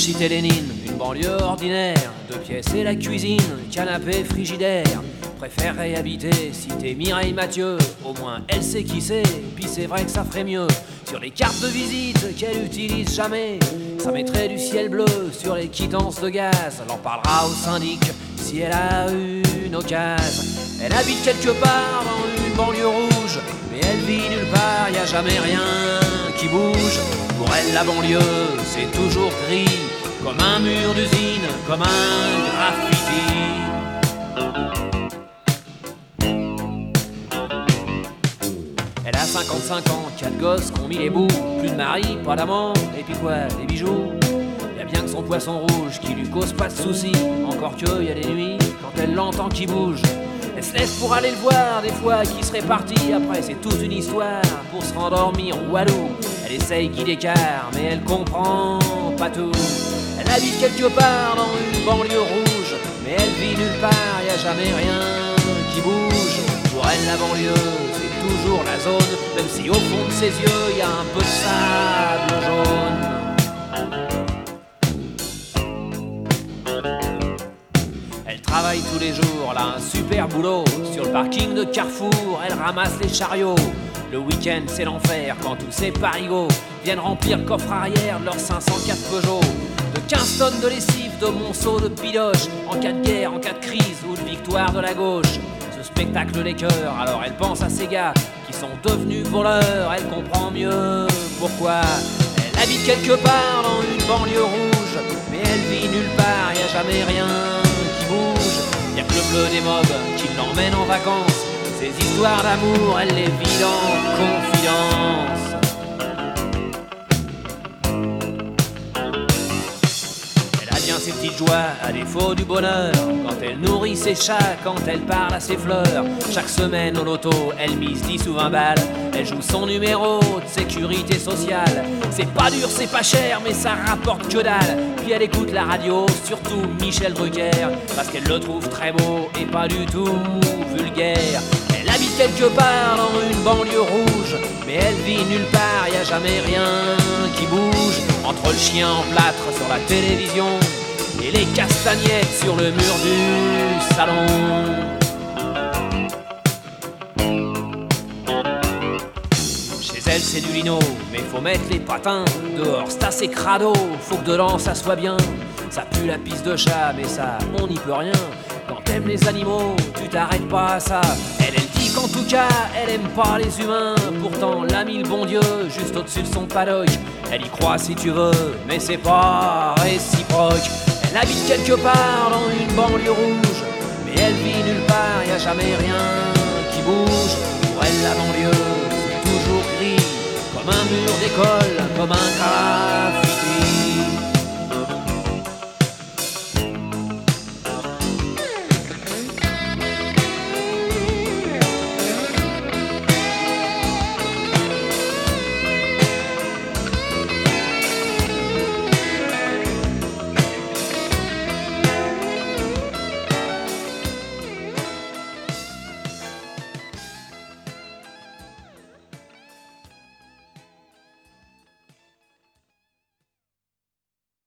cité Lénine, une banlieue ordinaire, 2 pièces et la cuisine, canapé frigidaire. Préférerais habiter cité Mireille Mathieu, au moins elle sait qui c'est, puis c'est vrai que ça ferait mieux. Sur les cartes de visite qu'elle utilise jamais, ça mettrait du ciel bleu sur les quittances de gaz. Elle en parlera au syndic si elle a une occasion. Elle habite quelque part dans une banlieue rouge, mais elle vit nulle part, y a jamais rien qui bouge. Pour elle la banlieue c'est toujours gris, comme un mur d'usine, comme un graffiti. Elle a 55 ans, 4 gosses qui ont mis les bouts, plus de mari, pas d'amant, et puis quoi, des bijoux. Y'a bien que son poisson rouge qui lui cause pas de soucis, encore que y a des nuits quand elle l'entend qui bouge. Elle se lève pour aller le voir, des fois qui serait parti, après c'est toute une histoire pour se rendormir walou. Elle essaye qu'il écart, mais elle comprend pas tout. Elle habite quelque part dans une banlieue rouge, mais elle vit nulle part, y a jamais rien qui bouge. Pour elle la banlieue c'est toujours la zone, même si au fond de ses yeux y a un peu de sable jaune. Elle travaille tous les jours, elle a un super boulot. Sur le parking de Carrefour, elle ramasse les chariots. Le week-end c'est l'enfer quand tous ces parigots viennent remplir le coffre arrière de leur 504 Peugeot. De 15 tonnes de lessive, de monceaux de piloches, en cas de guerre, en cas de crise ou de victoire de la gauche. Ce spectacle les cœurs, alors elle pense à ces gars qui sont devenus voleurs. Elle comprend mieux pourquoi. Elle habite quelque part dans une banlieue rouge, mais elle vit nulle part, y a jamais rien qui bouge. Y a que le bleu des mobs qui l'emmène en vacances. Ces histoires d'amour, elle les vit en confidence. Elle a bien ses petites joies, à défaut du bonheur, quand elle nourrit ses chats, quand elle parle à ses fleurs. Chaque semaine au loto, elle mise 10 ou 20 balles. Elle joue son numéro de sécurité sociale. C'est pas dur, c'est pas cher, mais ça rapporte que dalle. Puis elle écoute la radio, surtout Michel Drucker, parce qu'elle le trouve très beau et pas du tout vulgaire. Elle habite quelque part dans une banlieue rouge, mais elle vit nulle part, y a jamais rien qui bouge. Entre le chien en plâtre sur la télévision et les castagnettes sur le mur du salon. Chez elle c'est du lino, mais faut mettre les patins. Dehors c'est assez crado, faut que dedans ça soit bien. Ça pue la pisse de chat, mais ça on n'y peut rien. Quand t'aimes les animaux, tu t'arrêtes pas à ça. Elle dit qu'en tout cas, elle aime pas les humains. Pourtant l'a mis le bon Dieu juste au-dessus de son paddock. Elle y croit si tu veux, mais c'est pas réciproque. Elle habite quelque part dans une banlieue rouge, mais elle vit nulle part, y a jamais rien qui bouge. Pour elle la banlieue, c'est toujours gris, comme un mur d'école, comme un graphe.